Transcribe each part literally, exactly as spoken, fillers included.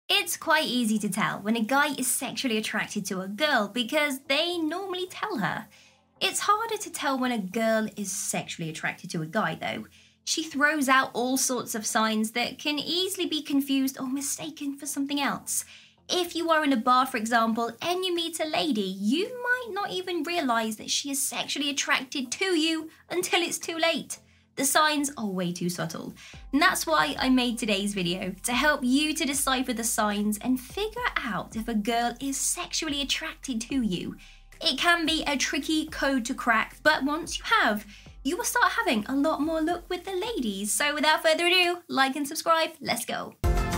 It's quite easy to tell when a guy is sexually attracted to a girl because they normally tell her. It's harder to tell when a girl is sexually attracted to a guy though. She throws out all sorts of signs that can easily be confused or mistaken for something else. If you are in a bar, for example, and you meet a lady, you might not even realise that she is sexually attracted to you until it's too late. The signs are way too subtle. And that's why I made today's video, to help you to decipher the signs and figure out if a girl is sexually attracted to you. It can be a tricky code to crack, but once you have, you will start having a lot more luck with the ladies. So without further ado, like and subscribe, let's go.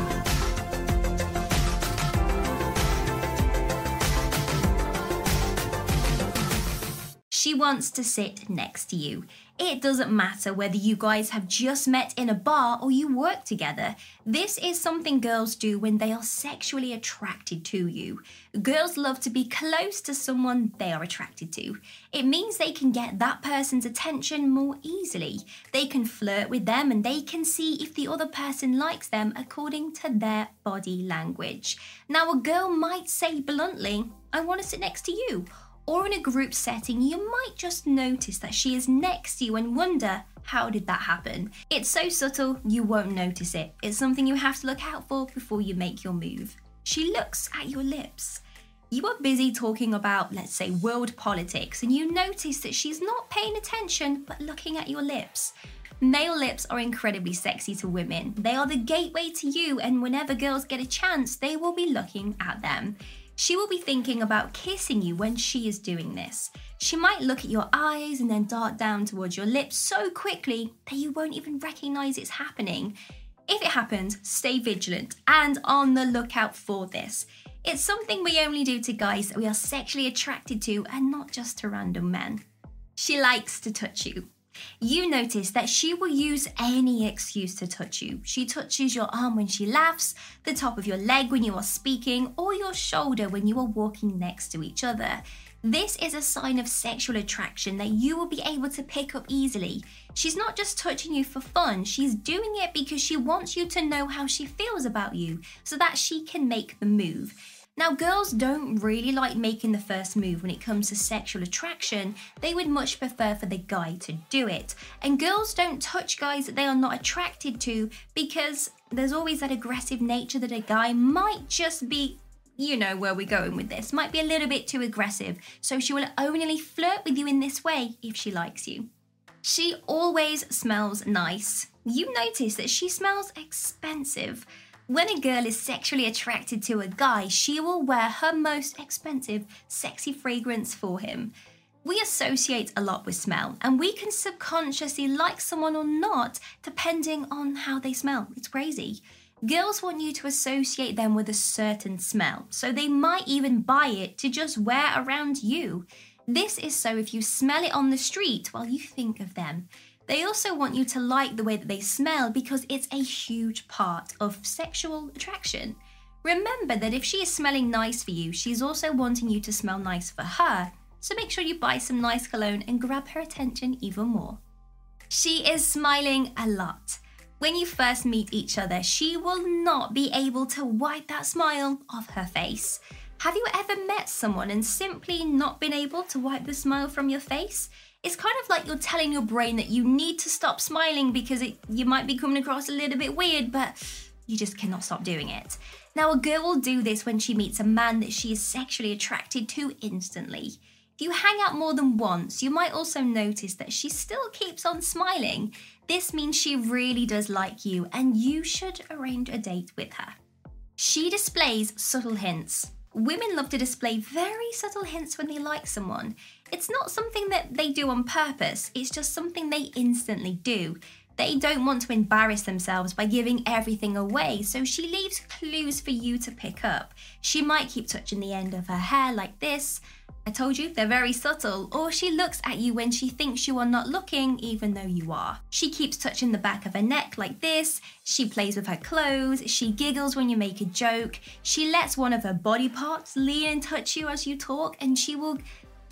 She wants to sit next to you. It doesn't matter whether you guys have just met in a bar or you work together. This is something girls do when they are sexually attracted to you. Girls love to be close to someone they are attracted to. It means they can get that person's attention more easily. They can flirt with them and they can see if the other person likes them according to their body language. Now, a girl might say bluntly, "I want to sit next to you." Or in a group setting, you might just notice that she is next to you and wonder, how did that happen? It's so subtle, you won't notice it. It's something you have to look out for before you make your move. She looks at your lips. You are busy talking about, let's say, world politics, and you notice that she's not paying attention, but looking at your lips. Male lips are incredibly sexy to women. They are the gateway to you, and whenever girls get a chance, they will be looking at them. She will be thinking about kissing you when she is doing this. She might look at your eyes and then dart down towards your lips so quickly that you won't even recognize it's happening. If it happens, stay vigilant and on the lookout for this. It's something we only do to guys that we are sexually attracted to and not just to random men. She likes to touch you. You notice that she will use any excuse to touch you. She touches your arm when she laughs, the top of your leg when you are speaking, or your shoulder when you are walking next to each other. This is a sign of sexual attraction that you will be able to pick up easily. She's not just touching you for fun, she's doing it because she wants you to know how she feels about you so that she can make the move. Now, girls don't really like making the first move when it comes to sexual attraction. They would much prefer for the guy to do it. And girls don't touch guys that they are not attracted to because there's always that aggressive nature that a guy might just be, you know where we're going with this, might be a little bit too aggressive. So she will only flirt with you in this way if she likes you. She always smells nice. You notice that she smells expensive. When a girl is sexually attracted to a guy, she will wear her most expensive, sexy fragrance for him. We associate a lot with smell, and we can subconsciously like someone or not, depending on how they smell. It's crazy. Girls want you to associate them with a certain smell, so they might even buy it to just wear around you. This is so if you smell it on the street while you think of them. They also want you to like the way that they smell because it's a huge part of sexual attraction. Remember that if she is smelling nice for you, she's also wanting you to smell nice for her. So make sure you buy some nice cologne and grab her attention even more. She is smiling a lot. When you first meet each other, she will not be able to wipe that smile off her face. Have you ever met someone and simply not been able to wipe the smile from your face? It's kind of like you're telling your brain that you need to stop smiling because it, you might be coming across a little bit weird, but you just cannot stop doing it. Now, a girl will do this when she meets a man that she is sexually attracted to instantly. If you hang out more than once, you might also notice that she still keeps on smiling. This means she really does like you and you should arrange a date with her. She displays subtle hints. Women love to display very subtle hints when they like someone. It's not something that they do on purpose, it's just something they instantly do. They don't want to embarrass themselves by giving everything away, so she leaves clues for you to pick up. She might keep touching the end of her hair like this. I told you, they're very subtle. Or she looks at you when she thinks you are not looking, even though you are. She keeps touching the back of her neck like this. She plays with her clothes. She giggles when you make a joke. She lets one of her body parts lean and touch you as you talk, and she will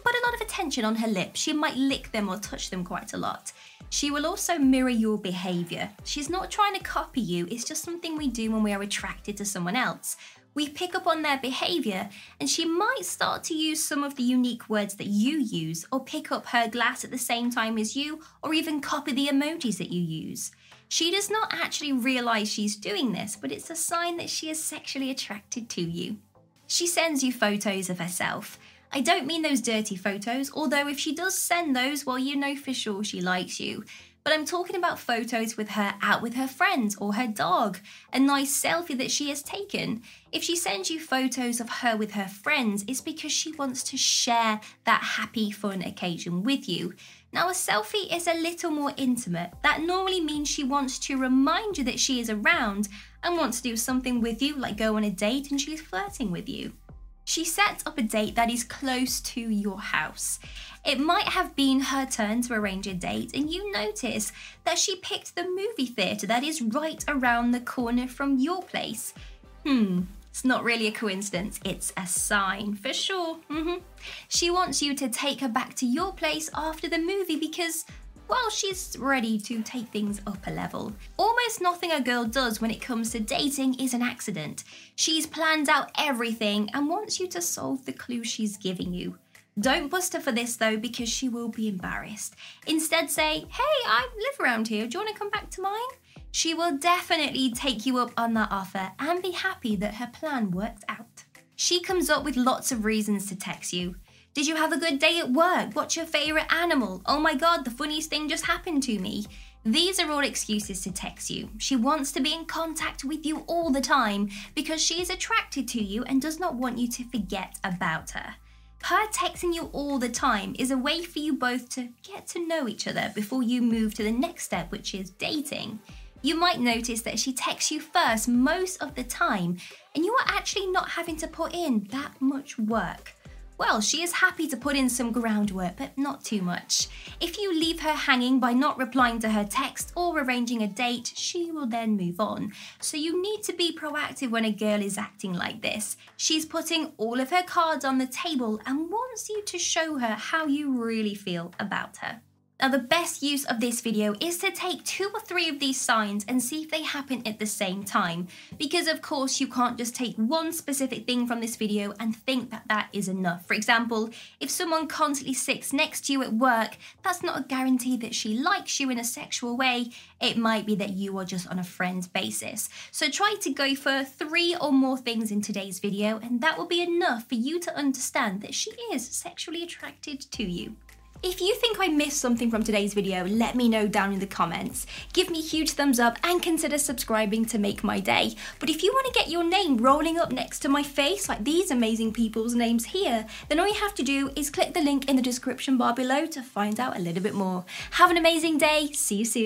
put a lot of attention on her lips. She might lick them or touch them quite a lot. She will also mirror your behaviour. She's not trying to copy you, it's just something we do when we are attracted to someone else. We pick up on their behaviour, and she might start to use some of the unique words that you use, or pick up her glass at the same time as you, or even copy the emojis that you use. She does not actually realise she's doing this, but it's a sign that she is sexually attracted to you. She sends you photos of herself. I don't mean those dirty photos, although if she does send those, well, you know for sure she likes you. But I'm talking about photos with her out with her friends or her dog, a nice selfie that she has taken. If she sends you photos of her with her friends, it's because she wants to share that happy, fun occasion with you. Now, a selfie is a little more intimate. That normally means she wants to remind you that she is around and wants to do something with you, like go on a date, and she's flirting with you. She sets up a date that is close to your house. It might have been her turn to arrange a date, and you notice that she picked the movie theatre that is right around the corner from your place. Hmm, it's not really a coincidence, it's a sign for sure. Mm-hmm. She wants you to take her back to your place after the movie because, well, she's ready to take things up a level. Almost nothing a girl does when it comes to dating is an accident. She's planned out everything and wants you to solve the clue she's giving you. Don't bust her for this though, because she will be embarrassed. Instead say, hey, I live around here, do you want to come back to mine? She will definitely take you up on that offer and be happy that her plan worked out. She comes up with lots of reasons to text you. Did you have a good day at work? What's your favourite animal? Oh my god, the funniest thing just happened to me. These are all excuses to text you. She wants to be in contact with you all the time because she is attracted to you and does not want you to forget about her. Her texting you all the time is a way for you both to get to know each other before you move to the next step, which is dating. You might notice that she texts you first most of the time, and you are actually not having to put in that much work. Well, she is happy to put in some groundwork, but not too much. If you leave her hanging by not replying to her text or arranging a date, she will then move on. So you need to be proactive when a girl is acting like this. She's putting all of her cards on the table and wants you to show her how you really feel about her. Now, the best use of this video is to take two or three of these signs and see if they happen at the same time. Because of course you can't just take one specific thing from this video and think that that is enough. For example, if someone constantly sits next to you at work, that's not a guarantee that she likes you in a sexual way. It might be that you are just on a friend basis. So try to go for three or more things in today's video, and that will be enough for you to understand that she is sexually attracted to you. If you think I missed something from today's video, let me know down in the comments. Give me a huge thumbs up and consider subscribing to make my day. But if you want to get your name rolling up next to my face, like these amazing people's names here, then all you have to do is click the link in the description bar below to find out a little bit more. Have an amazing day. See you soon.